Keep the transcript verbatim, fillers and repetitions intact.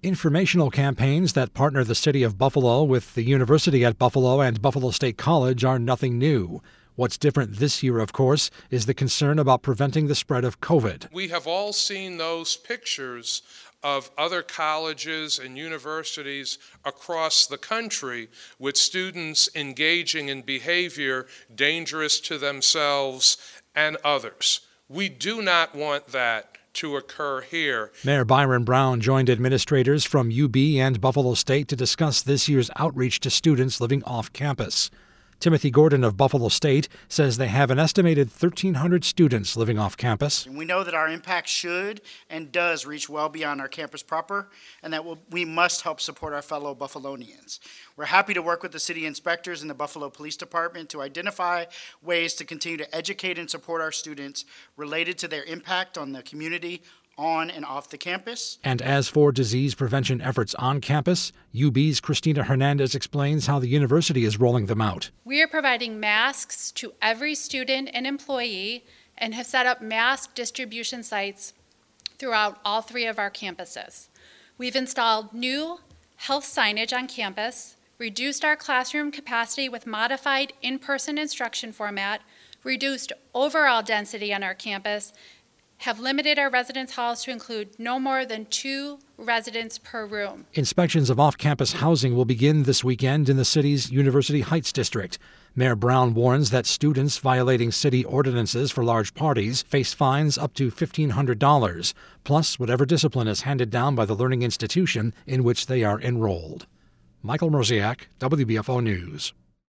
Informational campaigns that partner the city of Buffalo with the University at Buffalo and Buffalo State College are nothing new. What's different this year, of course, is the concern about preventing the spread of COVID. We have all seen those pictures of other colleges and universities across the country with students engaging in behavior dangerous to themselves and others. We do not want that to occur here. Mayor Byron Brown joined administrators from U B and Buffalo State to discuss this year's outreach to students living off campus. Timothy Gordon of Buffalo State says they have an estimated thirteen hundred students living off campus. We know that our impact should and does reach well beyond our campus proper, and that we'll, we must help support our fellow Buffalonians. We're happy to work with the city inspectors and the Buffalo Police Department to identify ways to continue to educate and support our students related to their impact on the community on and off the campus. And as for disease prevention efforts on campus, U B's Christina Hernandez explains how the university is rolling them out. We are providing masks to every student and employee and have set up mask distribution sites throughout all three of our campuses. We've installed new health signage on campus, reduced our classroom capacity with modified in-person instruction format, reduced overall density on our campus, have limited our residence halls to include no more than two residents per room. Inspections of off-campus housing will begin this weekend in the city's University Heights district. Mayor Brown warns that students violating city ordinances for large parties face fines up to fifteen hundred dollars, plus whatever discipline is handed down by the learning institution in which they are enrolled. Michael Mrozek, W B F O News.